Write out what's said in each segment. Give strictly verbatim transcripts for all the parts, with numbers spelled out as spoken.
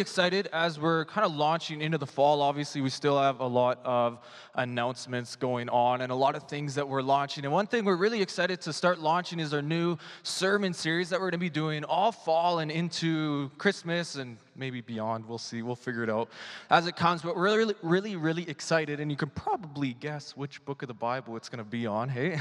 excited as we're kind of launching into the fall. Obviously, we still have a lot of announcements going on and a lot of things that we're launching. And one thing we're really excited to start launching is our new sermon series that we're going to be doing all fall and into Christmas and maybe beyond. We'll see. We'll figure it out as it comes. But we're really, really, really excited. And you can probably guess which book of the Bible it's going to be on, hey?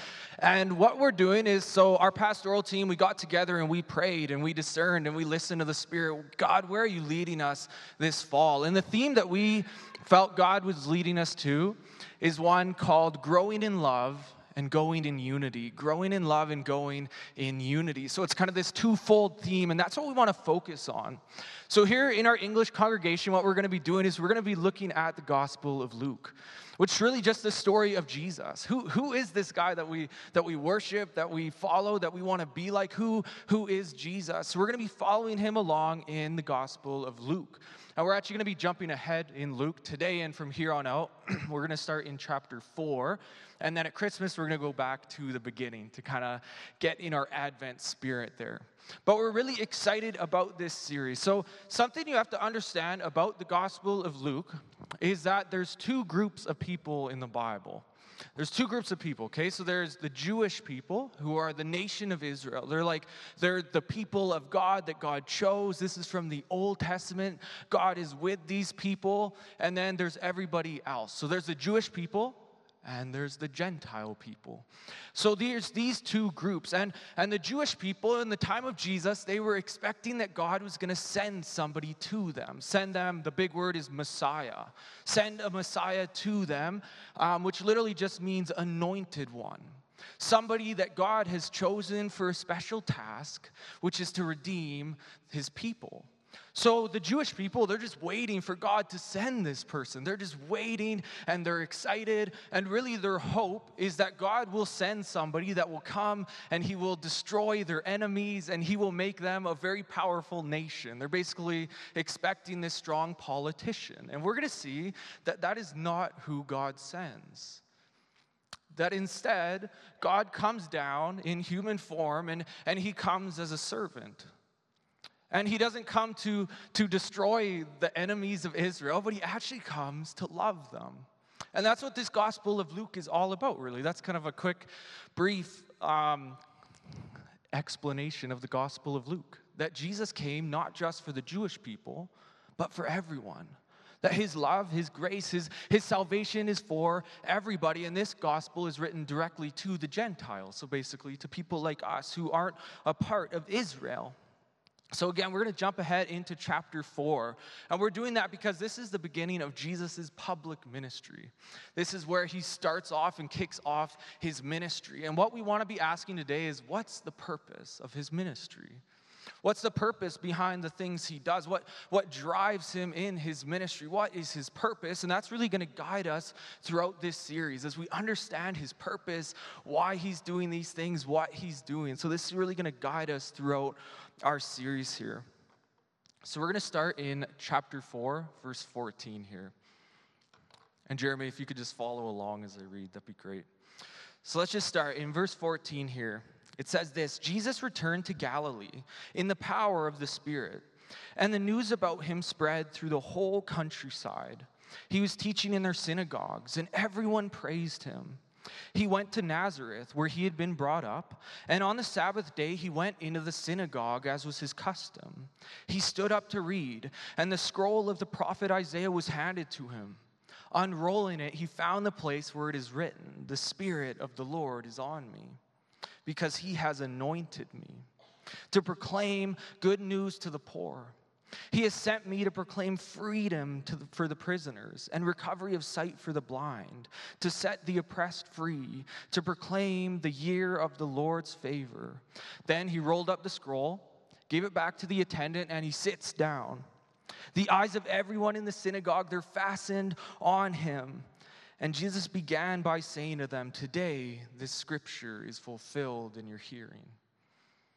And what we're doing is, so our pastoral team, we got together and we prayed and we discerned and we listened to the Spirit. God, where are you leading us this fall? And the theme that we felt God was leading us to is one called Growing in Love and Going in Unity. Growing in love and going in unity. So it's kind of this twofold theme, and that's what we want to focus on. So here in our English congregation, what we're going to be doing is we're going to be looking at the Gospel of Luke, which is really just the story of Jesus. Who, who is this guy that we that we worship, that we follow, that we want to be like? Who, who is Jesus? So we're going to be following him along in the Gospel of Luke. And we're actually going to be jumping ahead in Luke today, and from here on out, we're going to start in chapter four. And then at Christmas, we're going to go back to the beginning to kind of get in our Advent spirit there. But we're really excited about this series. So something you have to understand about the Gospel of Luke is that there's two groups of people in the Bible. There's two groups of people, okay? So there's the Jewish people who are the nation of Israel. They're like, they're the people of God that God chose. This is from the Old Testament. God is with these people. And then there's everybody else. So there's the Jewish people and there's the Gentile people. So there's these two groups. And, and the Jewish people in the time of Jesus, they were expecting that God was going to send somebody to them. Send them, the big word is Messiah. Send a Messiah to them, um, which literally just means anointed one. Somebody that God has chosen for a special task, which is to redeem his people. So the Jewish people, they're just waiting for God to send this person. They're just waiting and they're excited. And really their hope is that God will send somebody that will come and he will destroy their enemies and he will make them a very powerful nation. They're basically expecting this strong politician. And we're going to see that that is not who God sends. That instead, God comes down in human form and, and he comes as a servant. And he doesn't come to, to destroy the enemies of Israel, but he actually comes to love them. And that's what this Gospel of Luke is all about, really. That's kind of a quick, brief um, explanation of the Gospel of Luke. That Jesus came not just for the Jewish people, but for everyone. That his love, his grace, his, his salvation is for everybody. And this gospel is written directly to the Gentiles. So basically to people like us who aren't a part of Israel. So again, we're going to jump ahead into chapter four. And we're doing that because this is the beginning of Jesus' public ministry. This is where he starts off and kicks off his ministry. And what we want to be asking today is, what's the purpose of his ministry? What's the purpose behind the things he does? What, what drives him in his ministry? What is his purpose? And that's really going to guide us throughout this series as we understand his purpose, why he's doing these things, what he's doing. So this is really going to guide us throughout our series here. So we're going to start in chapter four, verse fourteen here. And Jeremy, if you could just follow along as I read, that'd be great. So let's just start in verse fourteen here. It says this: Jesus returned to Galilee in the power of the Spirit, and the news about him spread through the whole countryside. He was teaching in their synagogues, and everyone praised him. He went to Nazareth, where he had been brought up, and on the Sabbath day he went into the synagogue, as was his custom. He stood up to read, and the scroll of the prophet Isaiah was handed to him. Unrolling it, he found the place where it is written, "The Spirit of the Lord is on me, because he has anointed me to proclaim good news to the poor. He has sent me to proclaim freedom to the, for the prisoners and recovery of sight for the blind, to set the oppressed free, to proclaim the year of the Lord's favor." Then he rolled up the scroll, gave it back to the attendant, and he sits down. The eyes of everyone in the synagogue, they're fastened on him. And Jesus began by saying to them, "Today this scripture is fulfilled in your hearing."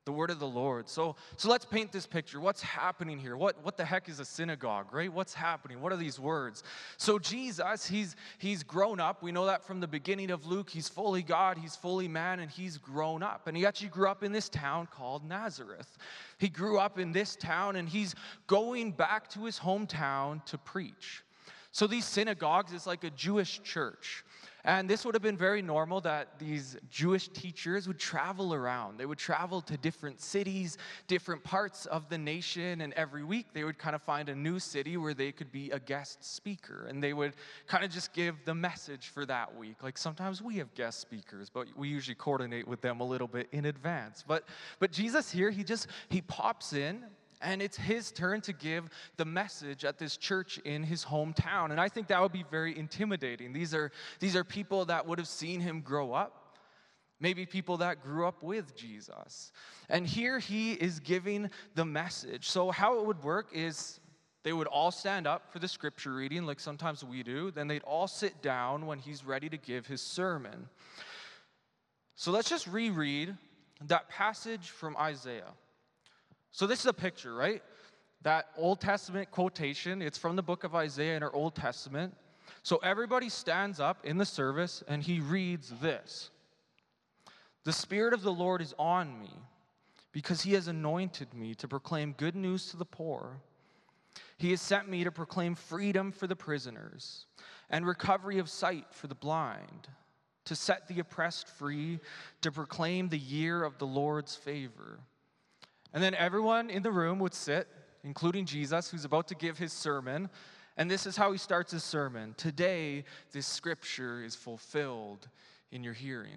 The word of the Lord. So, so let's paint this picture. What's happening here? What, what the heck is a synagogue, right? What's happening? What are these words? So Jesus, he's, he's grown up. We know that from the beginning of Luke. He's fully God, he's fully man, and he's grown up. And he actually grew up in this town called Nazareth. He grew up in this town, and he's going back to his hometown to preach. So these synagogues is like a Jewish church. And this would have been very normal that these Jewish teachers would travel around. They would travel to different cities, different parts of the nation, and every week they would kind of find a new city where they could be a guest speaker. And they would kind of just give the message for that week. Like sometimes we have guest speakers, but we usually coordinate with them a little bit in advance. But, but Jesus here, he just, he pops in, and it's his turn to give the message at this church in his hometown. And I think that would be very intimidating. These are, these are people that would have seen him grow up. Maybe people that grew up with Jesus. And here he is giving the message. So how it would work is they would all stand up for the scripture reading like sometimes we do. Then they'd all sit down when he's ready to give his sermon. So let's just reread that passage from Isaiah. So this is a picture, right? That Old Testament quotation, it's from the book of Isaiah in our Old Testament. So everybody stands up in the service and he reads this. The Spirit of the Lord is on me because he has anointed me to proclaim good news to the poor. He has sent me to proclaim freedom for the prisoners and recovery of sight for the blind, to set the oppressed free, to proclaim the year of the Lord's favor. And then everyone in the room would sit, including Jesus, who's about to give his sermon. And this is how he starts his sermon. Today, this scripture is fulfilled in your hearing.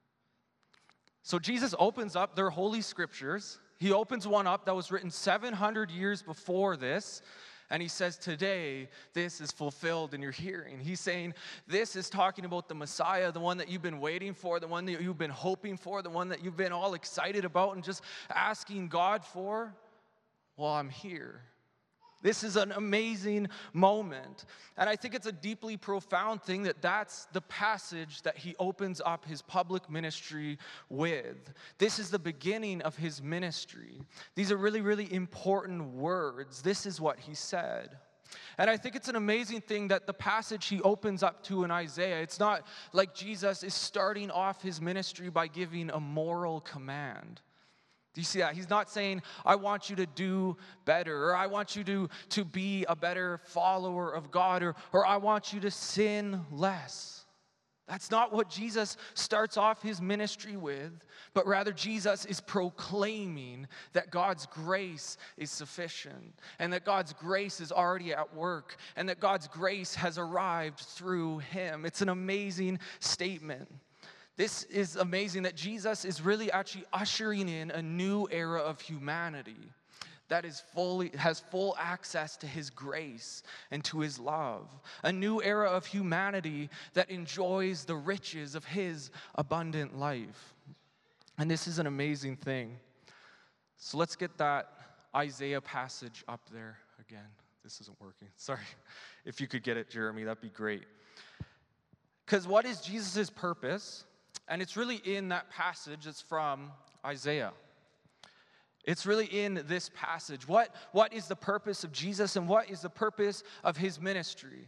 So Jesus opens up their holy scriptures. He opens one up that was written seven hundred years before this. And he says, today, this is fulfilled in your hearing. He's saying, this is talking about the Messiah, the one that you've been waiting for, the one that you've been hoping for, the one that you've been all excited about and just asking God for. Well, I'm here. This is an amazing moment. And I think it's a deeply profound thing that that's the passage that he opens up his public ministry with. This is the beginning of his ministry. These are really, really important words. This is what he said. And I think it's an amazing thing that the passage he opens up to in Isaiah, it's not like Jesus is starting off his ministry by giving a moral command. Do you see that? He's not saying, I want you to do better, or I want you to, to be a better follower of God, or, or I want you to sin less. That's not what Jesus starts off his ministry with, but rather Jesus is proclaiming that God's grace is sufficient, and that God's grace is already at work, and that God's grace has arrived through him. It's an amazing statement. This is amazing that Jesus is really actually ushering in a new era of humanity that is fully has full access to his grace and to his love. A new era of humanity that enjoys the riches of his abundant life. And this is an amazing thing. So let's get that Isaiah passage up there again. This isn't working. Sorry. If you could get it, Jeremy, that'd be great. Because what is Jesus' purpose? And it's really in that passage that's from Isaiah. It's really in this passage. What, what is the purpose of Jesus and what is the purpose of his ministry?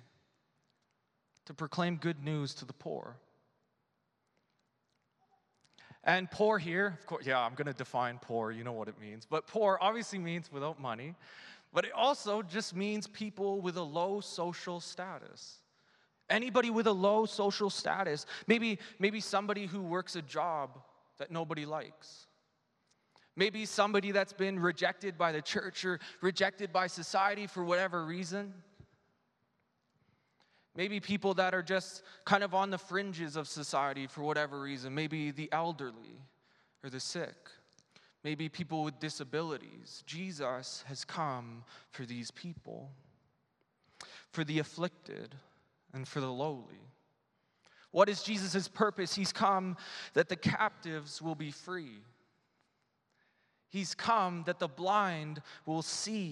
To proclaim good news to the poor. And poor here, of course, yeah, I'm going to define poor. You know what it means. But poor obviously means without money. But it also just means people with a low social status. Anybody with a low social status, maybe, maybe somebody who works a job that nobody likes. Maybe somebody that's been rejected by the church or rejected by society for whatever reason. Maybe people that are just kind of on the fringes of society for whatever reason. Maybe the elderly or the sick. Maybe people with disabilities. Jesus has come for these people, for the afflicted, and for the lowly. What is Jesus' purpose? He's come that the captives will be free. He's come that the blind will see.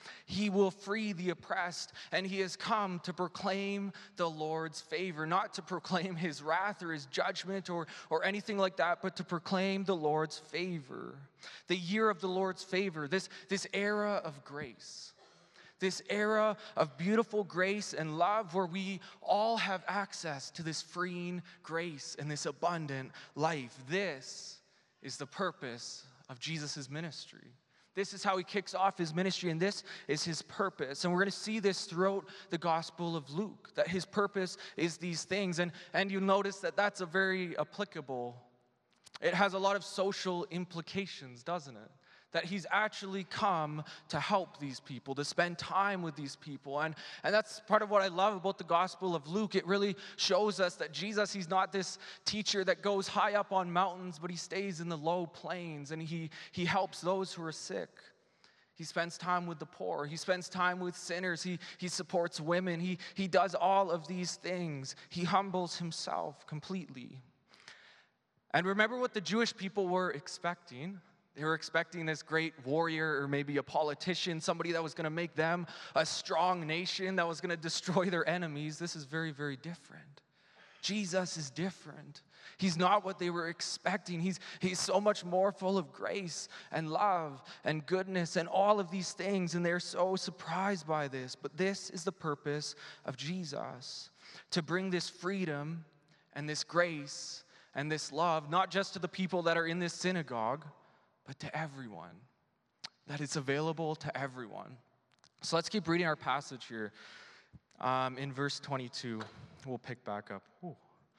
He will free the oppressed, and he has come to proclaim the Lord's favor, not to proclaim his wrath or his judgment or, or anything like that, but to proclaim the Lord's favor. The year of the Lord's favor, this, this era of grace, this era of beautiful grace and love where we all have access to this freeing grace and this abundant life. This is the purpose of Jesus' ministry. This is how he kicks off his ministry, and this is his purpose. And we're going to see this throughout the Gospel of Luke, that his purpose is these things. And, and you'll notice that that's a very applicable, it has a lot of social implications, doesn't it? That he's actually come to help these people, to spend time with these people. And, and that's part of what I love about the Gospel of Luke. It really shows us that Jesus, he's not this teacher that goes high up on mountains, but he stays in the low plains, and he, he helps those who are sick. He spends time with the poor. He spends time with sinners. He, he supports women. He, he does all of these things. He humbles himself completely. And remember what the Jewish people were expecting. They were expecting this great warrior or maybe a politician, somebody that was going to make them a strong nation, that was going to destroy their enemies. This is very, very different. Jesus is different. He's not what they were expecting. He's, he's so much more full of grace and love and goodness and all of these things, and they're so surprised by this. But this is the purpose of Jesus, to bring this freedom and this grace and this love, not just to the people that are in this synagogue, but to everyone, that it's available to everyone. So let's keep reading our passage here. Um, in verse twenty-two, we'll pick back up. Ooh.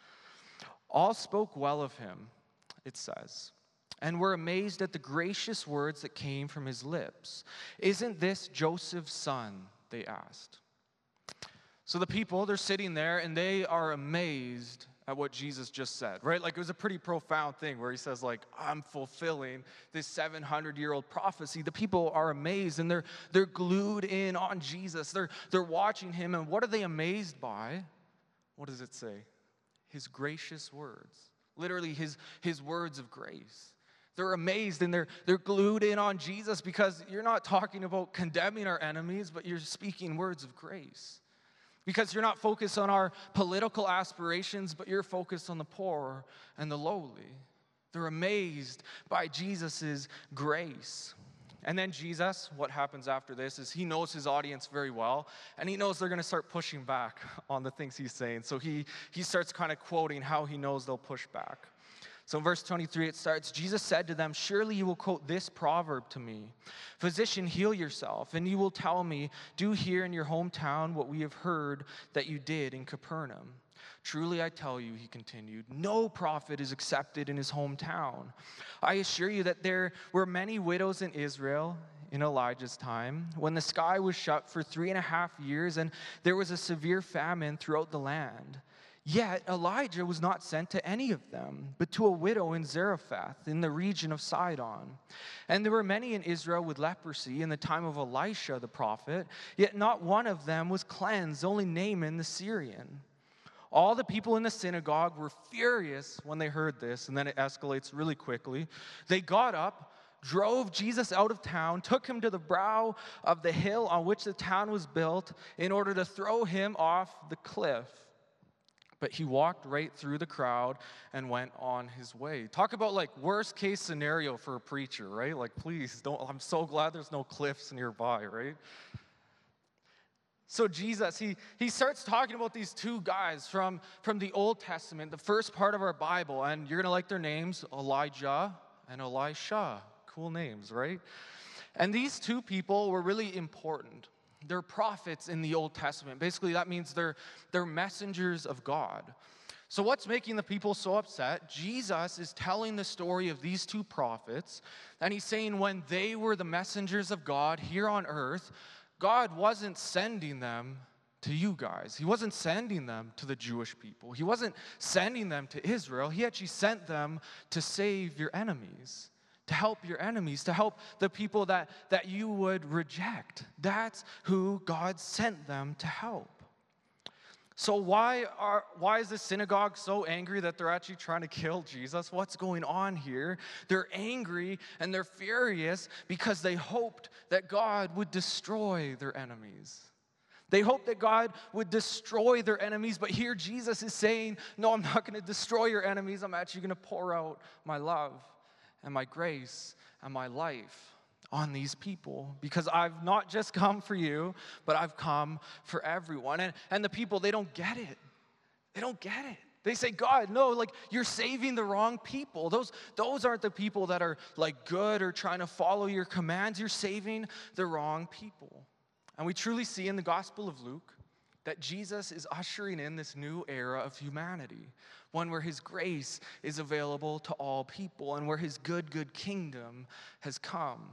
All spoke well of him, it says, and were amazed at the gracious words that came from his lips. Isn't this Joseph's son? They asked. So the people, they're sitting there and they are amazed at what Jesus just said, right? Like, it was a pretty profound thing where he says, like, I'm fulfilling this seven hundred year old prophecy. The people are amazed, and they're they're glued in on Jesus. They're they're watching him, and what are they amazed by? What does it say? His gracious words. Literally, his his words of grace. They're amazed, and they're they're glued in on Jesus, because you're not talking about condemning our enemies, but you're speaking words of grace. Because you're not focused on our political aspirations, but you're focused on the poor and the lowly. They're amazed by Jesus' grace. And then Jesus, what happens after this is he knows his audience very well, and he knows they're going to start pushing back on the things he's saying. So he, he starts kind of quoting how he knows they'll push back. So in verse twenty-three, it starts, Jesus said to them, surely you will quote this proverb to me, physician, heal yourself, and you will tell me, do here in your hometown what we have heard that you did in Capernaum. Truly I tell you, he continued, no prophet is accepted in his hometown. I assure you that there were many widows in Israel in Elijah's time, when the sky was shut for three and a half years, and there was a severe famine throughout the land. Yet Elijah was not sent to any of them, but to a widow in Zarephath in the region of Sidon. And there were many in Israel with leprosy in the time of Elisha the prophet, yet not one of them was cleansed, only Naaman the Syrian. All the people in the synagogue were furious when they heard this, and then it escalates really quickly. They got up, drove Jesus out of town, took him to the brow of the hill on which the town was built in order to throw him off the cliff. But he walked right through the crowd and went on his way. Talk about, like, worst case scenario for a preacher, right? Like, please don't, I'm so glad there's no cliffs nearby, right? So Jesus, he, he starts talking about these two guys from, from the Old Testament, the first part of our Bible, and you're going to like their names, Elijah and Elisha. Cool names, right? And these two people were really important. They're prophets in the Old Testament. Basically, that means they're, they're messengers of God. So what's making the people so upset? Jesus is telling the story of these two prophets, and he's saying when they were the messengers of God here on earth, God wasn't sending them to you guys. He wasn't sending them to the Jewish people. He wasn't sending them to Israel. He actually sent them to save your enemies, to help your enemies, to help the people that, that you would reject. That's who God sent them to help. So why are why is the synagogue so angry that they're actually trying to kill Jesus? What's going on here? They're angry and they're furious because they hoped that God would destroy their enemies. They hoped that God would destroy their enemies, but here Jesus is saying, no, I'm not going to destroy your enemies. I'm actually going to pour out my love and my grace and my life on these people, because I've not just come for you, but I've come for everyone. And, and the people, they don't get it. They don't get it. They say, God, no, like you're saving the wrong people. Those, those aren't the people that are like good or trying to follow your commands. You're saving the wrong people. And we truly see in the Gospel of Luke that Jesus is ushering in this new era of humanity, one where his grace is available to all people and where his good, good kingdom has come.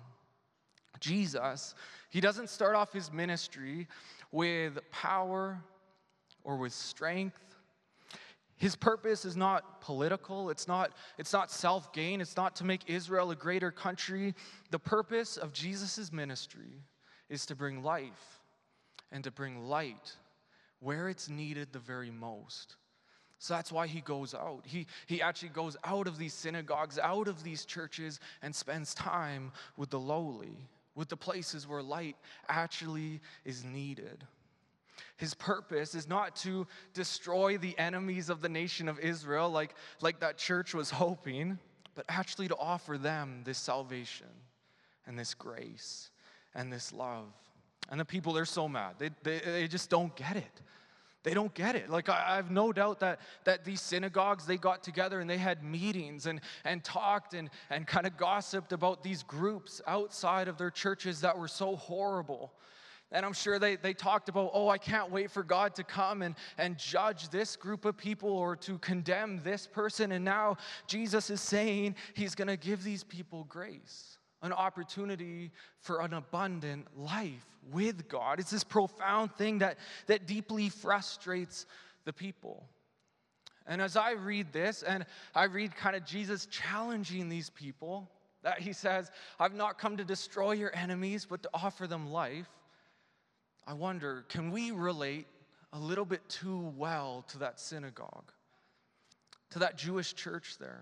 Jesus, he doesn't start off his ministry with power or with strength. His purpose is not political. It's not, it's not self-gain. It's not to make Israel a greater country. The purpose of Jesus' ministry is to bring life and to bring light where it's needed the very most. So that's why he goes out. He, he actually goes out of these synagogues, out of these churches, and spends time with the lowly, with the places where light actually is needed. His purpose is not to destroy the enemies of the nation of Israel like, like that church was hoping, but actually to offer them this salvation and this grace and this love. And the people, they're so mad. They, they, they just don't get it. They don't get it. Like, I, I have no doubt that, that these synagogues, they got together and they had meetings and, and talked and, and kind of gossiped about these groups outside of their churches that were so horrible. And I'm sure they, they talked about, oh, I can't wait for God to come and, and judge this group of people or to condemn this person. And now Jesus is saying he's going to give these people grace, an opportunity for an abundant life with God. It's this profound thing that, that deeply frustrates the people. And as I read this, and I read kind of Jesus challenging these people, that he says, I've not come to destroy your enemies, but to offer them life. I wonder, can we relate a little bit too well to that synagogue, to that Jewish church there?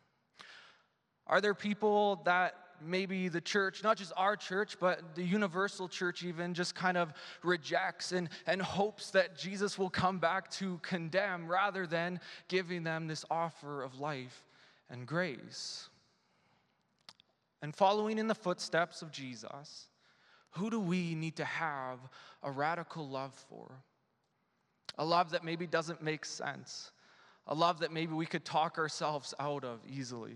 Are there people that maybe the church, not just our church, but the universal church even, just kind of rejects and, and hopes that Jesus will come back to condemn rather than giving them this offer of life and grace? And following in the footsteps of Jesus, who do we need to have a radical love for? A love that maybe doesn't make sense. A love that maybe we could talk ourselves out of easily.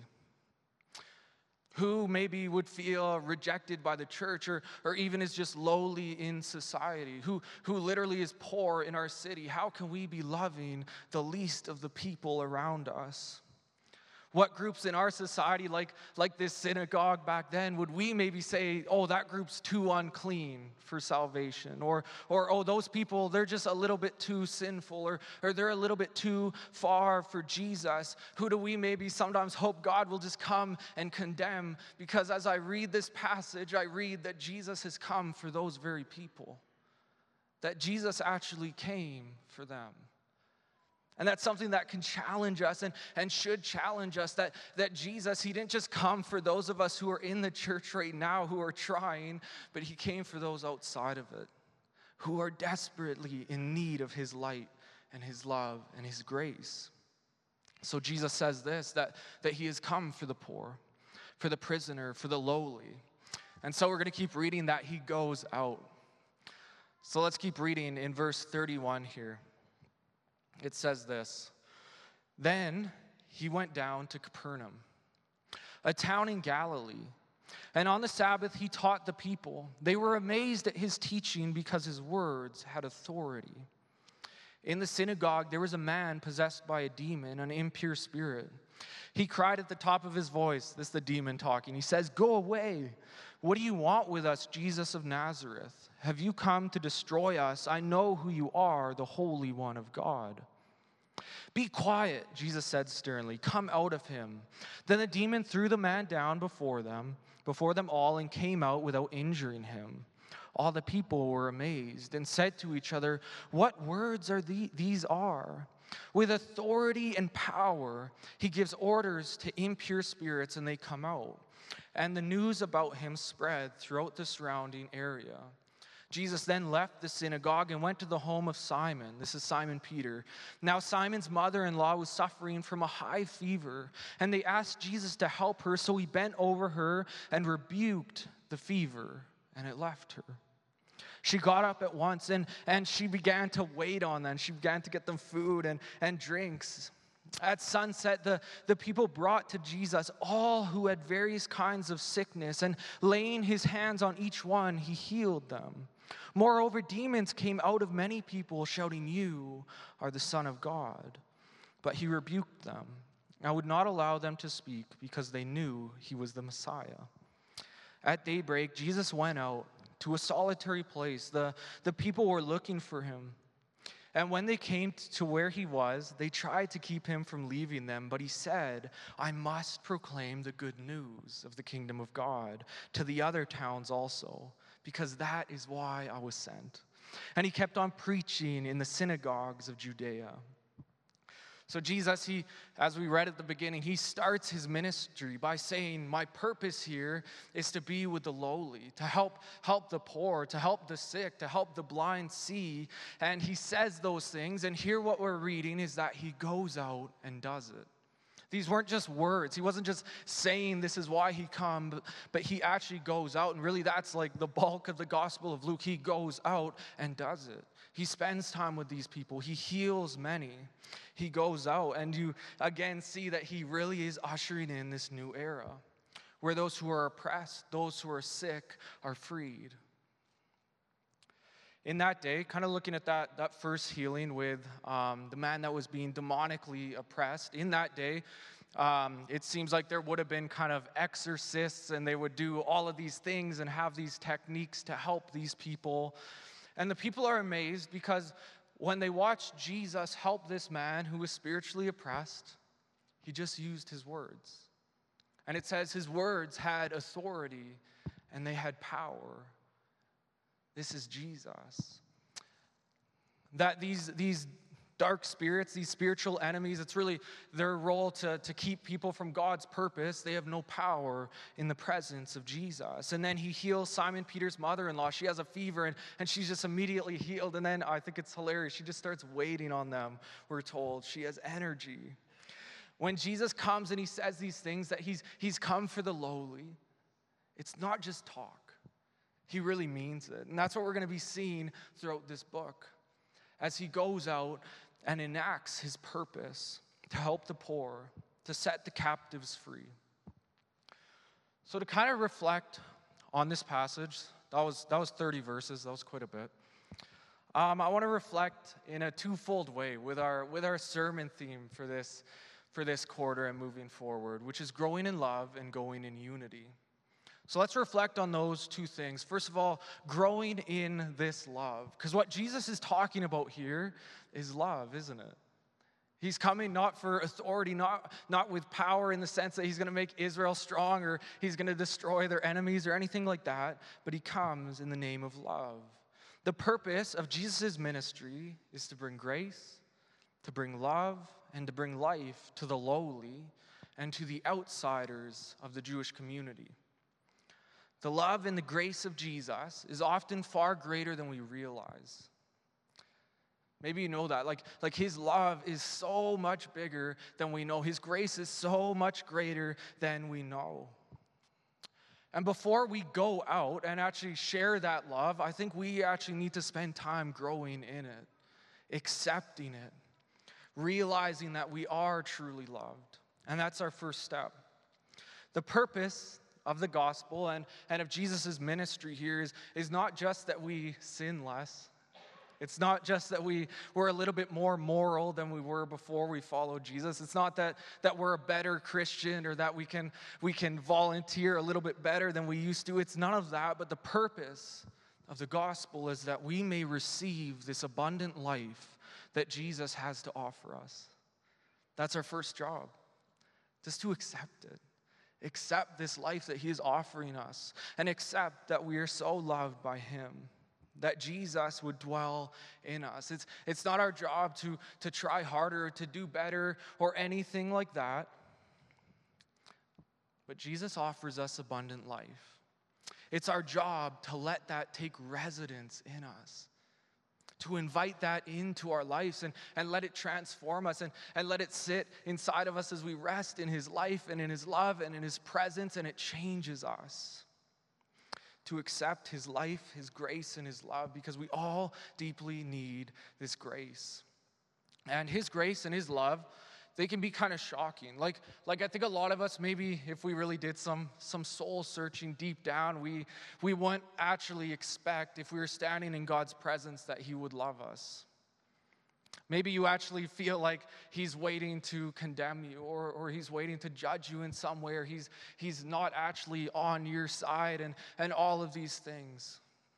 Who maybe would feel rejected by the church or, or even is just lowly in society. Who, who literally is poor in our city. How can we be loving the least of the people around us? What groups in our society, like, like this synagogue back then, would we maybe say, oh, that group's too unclean for salvation? Or, or oh, those people, they're just a little bit too sinful, or, or they're a little bit too far for Jesus? Who do we maybe sometimes hope God will just come and condemn? Because as I read this passage, I read that Jesus has come for those very people. That Jesus actually came for them. And that's something that can challenge us and, and should challenge us, that, that Jesus, he didn't just come for those of us who are in the church right now who are trying, but he came for those outside of it, who are desperately in need of his light and his love and his grace. So Jesus says this, that, that he has come for the poor, for the prisoner, for the lowly. And so we're going to keep reading that he goes out. So let's keep reading in verse thirty-one here. It says this, then he went down to Capernaum, a town in Galilee, and on the Sabbath he taught the people. They were amazed at his teaching because his words had authority. In the synagogue there was a man possessed by a demon, an impure spirit. He cried at the top of his voice, this is the demon talking, he says, go away. What do you want with us, Jesus of Nazareth? Have you come to destroy us? I know who you are, the Holy One of God. Be quiet, Jesus said sternly. Come out of him. Then the demon threw the man down before them, before them all, and came out without injuring him. All the people were amazed and said to each other, "What words are the, these are?" With authority and power, he gives orders to impure spirits, and they come out. And the news about him spread throughout the surrounding area. Jesus then left the synagogue and went to the home of Simon. This is Simon Peter. Now Simon's mother-in-law was suffering from a high fever, and they asked Jesus to help her, so he bent over her and rebuked the fever, and it left her. She got up at once, and, and she began to wait on them. She began to get them food and, and drinks. At sunset, the, the people brought to Jesus all who had various kinds of sickness, and laying his hands on each one, he healed them. Moreover, demons came out of many people, shouting, "You are the Son of God." But he rebuked them and would not allow them to speak, because they knew he was the Messiah. At daybreak, Jesus went out to a solitary place. The, the people were looking for him. And when they came to where he was, they tried to keep him from leaving them. But he said, "I must proclaim the good news of the kingdom of God to the other towns also, because that is why I was sent." And he kept on preaching in the synagogues of Judea. So Jesus, he, as we read at the beginning, he starts his ministry by saying, my purpose here is to be with the lowly, to help, help the poor, to help the sick, to help the blind see. And he says those things, and here what we're reading is that he goes out and does it. These weren't just words. He wasn't just saying this is why he come, but, but he actually goes out, and really that's like the bulk of the Gospel of Luke. He goes out and does it. He spends time with these people. He heals many. He goes out, and you again see that he really is ushering in this new era where those who are oppressed, those who are sick, are freed. In that day, kind of looking at that, that first healing with um, the man that was being demonically oppressed, in that day, um, it seems like there would have been kind of exorcists, and they would do all of these things and have these techniques to help these people. And the people are amazed because when they watched Jesus help this man who was spiritually oppressed, he just used his words. And it says his words had authority and they had power. This is Jesus. That these, these dark spirits, these spiritual enemies, it's really their role to, to keep people from God's purpose. They have no power in the presence of Jesus. And then he heals Simon Peter's mother-in-law. She has a fever, and, and she's just immediately healed. And then I think it's hilarious. She just starts waiting on them, we're told. She has energy. When Jesus comes and he says these things, that he's, he's come for the lowly, it's not just talk. He really means it. And that's what we're going to be seeing throughout this book as he goes out and enacts his purpose to help the poor, to set the captives free. So to kind of reflect on this passage, that was, that was thirty verses. That was quite a bit. Um, I want to reflect in a twofold way with our, with our sermon theme for this, for this quarter and moving forward, which is growing in love and going in unity. So let's reflect on those two things. First of all, growing in this love. Because what Jesus is talking about here is love, isn't it? He's coming not for authority, not, not with power in the sense that he's going to make Israel strong or he's going to destroy their enemies or anything like that, but he comes in the name of love. The purpose of Jesus' ministry is to bring grace, to bring love, and to bring life to the lowly and to the outsiders of the Jewish community. The love and the grace of Jesus is often far greater than we realize. Maybe you know that. Like, like his love is so much bigger than we know. His grace is so much greater than we know. And before we go out and actually share that love, I think we actually need to spend time growing in it, accepting it, realizing that we are truly loved. And that's our first step. The purpose of the gospel and, and of Jesus' ministry here is, is not just that we sin less. It's not just that we, we're a little bit more moral than we were before we followed Jesus. It's not that, that we're a better Christian or that we can, we can volunteer a little bit better than we used to. It's none of that, but the purpose of the gospel is that we may receive this abundant life that Jesus has to offer us. That's our first job, just to accept it. accept this life that he is offering us, and accept that we are so loved by him, that Jesus would dwell in us. It's, it's not our job to, to try harder, to do better, or anything like that. But Jesus offers us abundant life. It's our job to let that take residence in us, to invite that into our lives and, and let it transform us and, and let it sit inside of us as we rest in his life and in his love and in his presence, and it changes us. To accept his life, his grace, and his love, because we all deeply need this grace. And his grace and his love, they can be kind of shocking. Like, like I think a lot of us, maybe if we really did some, some soul searching deep down, we, we wouldn't actually expect, if we were standing in God's presence, that he would love us. Maybe you actually feel like he's waiting to condemn you, or, or he's waiting to judge you in some way, or he's, he's not actually on your side, and, and all of these things.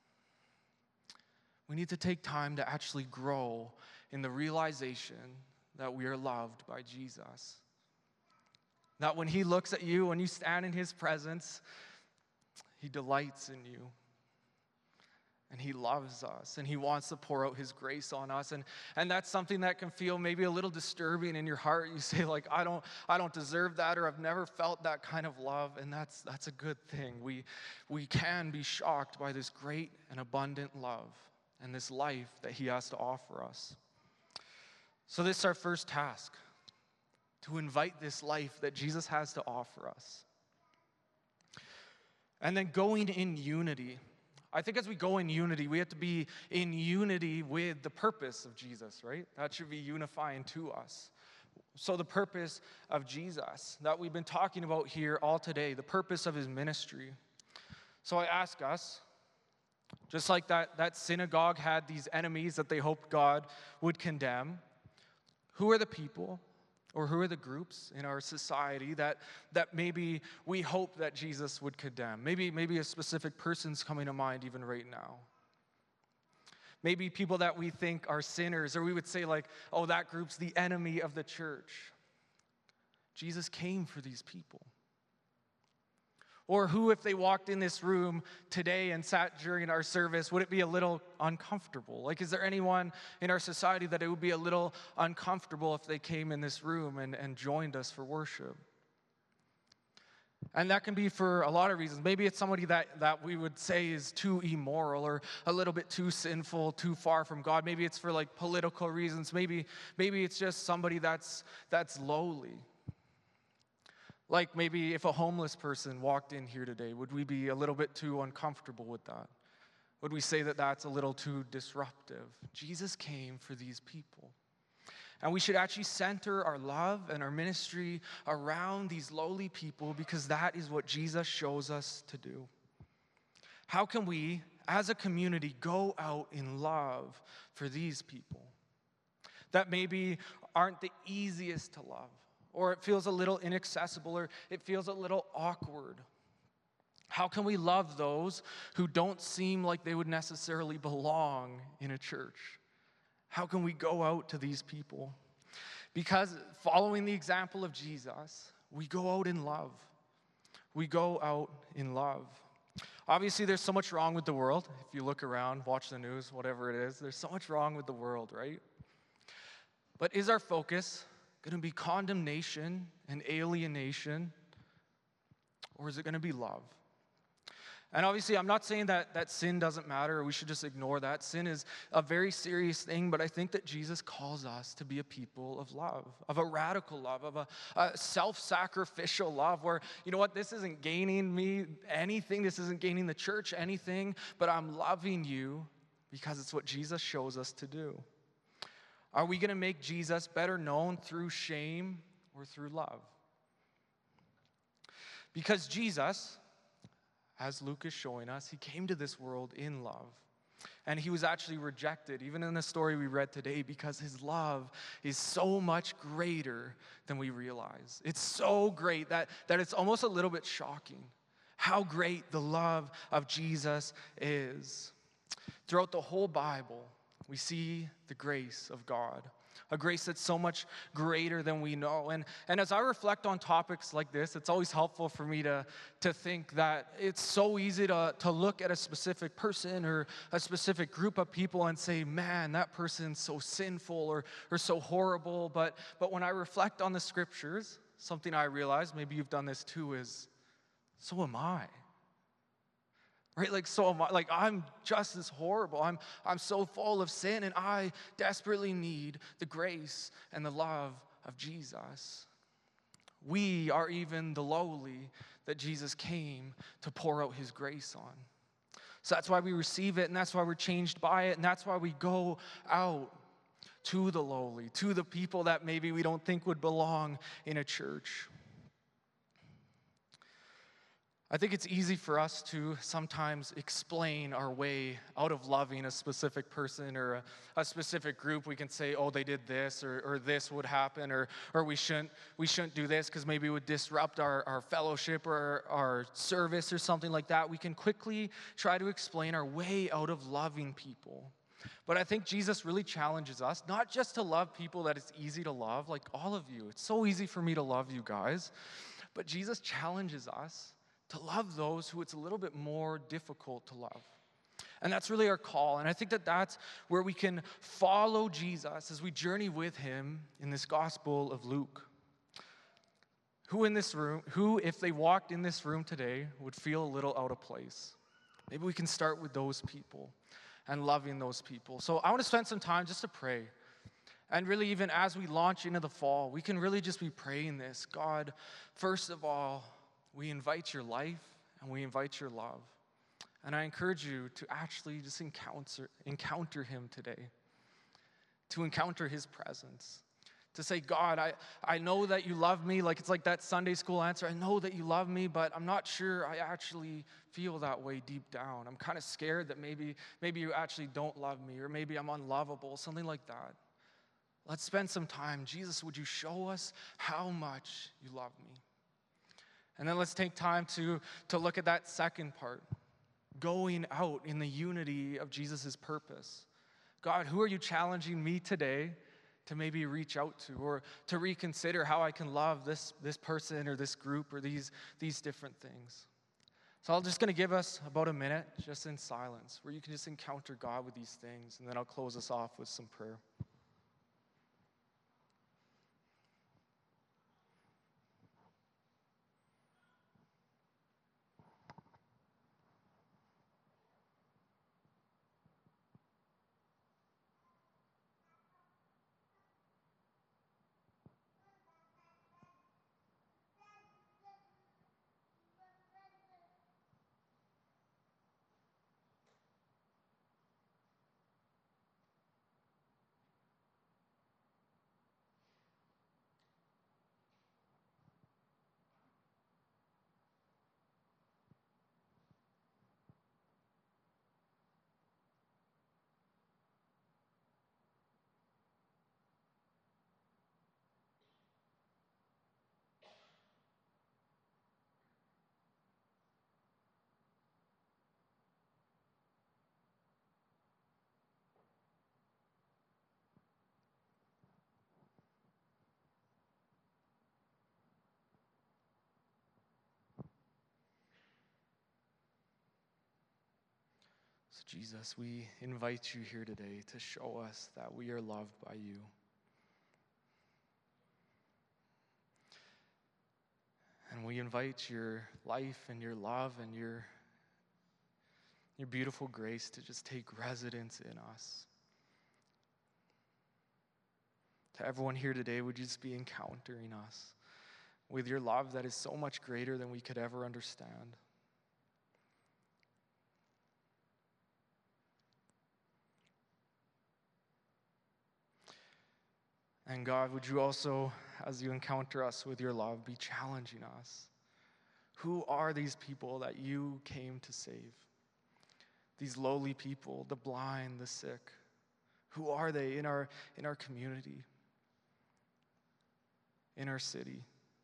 We need to take time to actually grow in the realization that we are loved by Jesus. That when he looks at you, when you stand in his presence, he delights in you. And he loves us, and he wants to pour out his grace on us. And, and that's something that can feel maybe a little disturbing in your heart. You say, like, I don't, I don't deserve that, or I've never felt that kind of love. And that's, that's a good thing. We, we can be shocked by this great and abundant love and this life that he has to offer us. So this is our first task, to invite this life that Jesus has to offer us. And then going in unity. I think as we go in unity, we have to be in unity with the purpose of Jesus, right? That should be unifying to us. So the purpose of Jesus that we've been talking about here all today, the purpose of his ministry. So I ask us, just like that, that synagogue had these enemies that they hoped God would condemn, who are the people or who are the groups in our society that, that maybe we hope that Jesus would condemn? Maybe, maybe a specific person's coming to mind even right now. Maybe people that we think are sinners, or we would say like, oh, that group's the enemy of the church. Jesus came for these people. Or who, if they walked in this room today and sat during our service, would it be a little uncomfortable? Like, is there anyone in our society that it would be a little uncomfortable if they came in this room and, and joined us for worship? And that can be for a lot of reasons. Maybe it's somebody that, that we would say is too immoral or a little bit too sinful, too far from God. Maybe it's for like political reasons. Maybe, maybe it's just somebody that's, that's lowly. Like maybe if a homeless person walked in here today, would we be a little bit too uncomfortable with that? Would we say that that's a little too disruptive? Jesus came for these people. And we should actually center our love and our ministry around these lowly people, because that is what Jesus shows us to do. How can we, as a community, go out in love for these people that maybe aren't the easiest to love? Or it feels a little inaccessible, or it feels a little awkward? How can we love those who don't seem like they would necessarily belong in a church? How can we go out to these people? Because following the example of Jesus, we go out in love. We go out in love. Obviously, there's so much wrong with the world. If you look around, watch the news, whatever it is, there's so much wrong with the world, right? But is our focus going to be condemnation and alienation, or is it going to be love? And obviously, I'm not saying that, that sin doesn't matter, or we should just ignore that. Sin is a very serious thing, but I think that Jesus calls us to be a people of love, of a radical love, of a, a self-sacrificial love, where, you know what, this isn't gaining me anything, this isn't gaining the church anything, but I'm loving you because it's what Jesus shows us to do. Are we going to make Jesus better known through shame or through love? Because Jesus, as Luke is showing us, he came to this world in love. And he was actually rejected, even in the story we read today, because his love is so much greater than we realize. It's so great that, that it's almost a little bit shocking how great the love of Jesus is. Throughout the whole Bible, we see the grace of God. a grace that's so much greater than we know. And, and as I reflect on topics like this, it's always helpful for me to, to think that it's so easy to, to look at a specific person or a specific group of people and say, man, that person's so sinful or, or so horrible. But, but when I reflect on the scriptures, something I realize, maybe you've done this too, is so am I. Right, like so am I. Like I'm just as horrible. I'm I'm so full of sin, and I desperately need the grace and the love of Jesus. We are even the lowly that Jesus came to pour out his grace on. So that's why we receive it, and that's why we're changed by it, and that's why we go out to the lowly, to the people that maybe we don't think would belong in a church. I think it's easy for us to sometimes explain our way out of loving a specific person or a, a specific group. We can say, oh, they did this, or, or this would happen, or or we shouldn't we shouldn't do this because maybe it would disrupt our, our fellowship or our service or something like that. We can quickly try to explain our way out of loving people. But I think Jesus really challenges us, not just to love people that it's easy to love, like all of you. It's so easy for me to love you guys. But Jesus challenges us to love those who it's a little bit more difficult to love. And that's really our call. And I think that that's where we can follow Jesus as we journey with him in this Gospel of Luke. Who in this room, who if they walked in this room today would feel a little out of place? Maybe we can start with those people and loving those people. So I want to spend some time just to pray. And really, even as we launch into the fall, we can really just be praying this. God, first of all, we invite your life and we invite your love. And I encourage you to actually just encounter, encounter him today, to encounter his presence, to say, God, I, I know that you love me. Like it's like that Sunday school answer. I know that you love me, but I'm not sure I actually feel that way deep down. I'm kind of scared that maybe, maybe you actually don't love me, or maybe I'm unlovable, something like that. Let's spend some time. Jesus, would you show us how much you love me? And then let's take time to, to look at that second part, going out in the unity of Jesus' purpose. God, who are you challenging me today to maybe reach out to, or to reconsider how I can love this, this person or this group or these, these different things? So I'm just going to give us about a minute just in silence where you can just encounter God with these things, and then I'll close us off with some prayer. So Jesus, we invite you here today to show us that we are loved by you. And we invite your life and your love and your, your beautiful grace to just take residence in us. To everyone here today, would you just be encountering us with your love that is so much greater than we could ever understand. And God, would you also, as you encounter us with your love, be challenging us. Who are these people that you came to save? These lowly people, the blind, the sick. Who are they in our, in our community, in our city?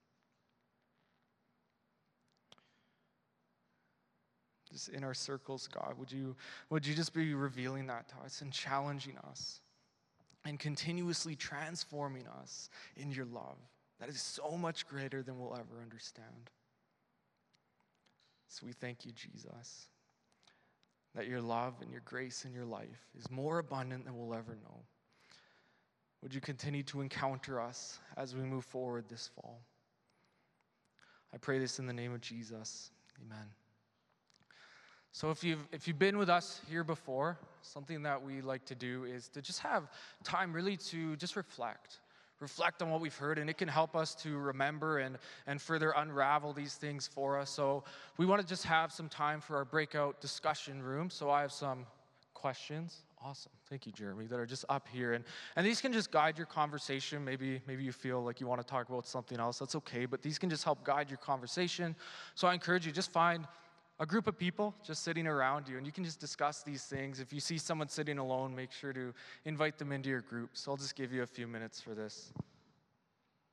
Just in our circles, God, would you, would you just be revealing that to us and challenging us? and continuously transforming us in your love that is so much greater than we'll ever understand. So we thank you, Jesus, that your love and your grace in your life is more abundant than we'll ever know. Would you continue to encounter us as we move forward this fall? I pray this in the name of Jesus. Amen. So if you've, if you've been with us here before, something that we like to do is to just have time really to just reflect. Reflect on what we've heard, and it can help us to remember and, and further unravel these things for us. So we want to just have some time for our breakout discussion room. So I have some questions. Awesome. Thank you, Jeremy, that are just up here. And, and these can just guide your conversation. Maybe, maybe you feel like you want to talk about something else. That's okay, but these can just help guide your conversation. So I encourage you, just find a group of people just sitting around you, and you can just discuss these things. If you see someone sitting alone, make sure to invite them into your group. So I'll just give you a few minutes for this.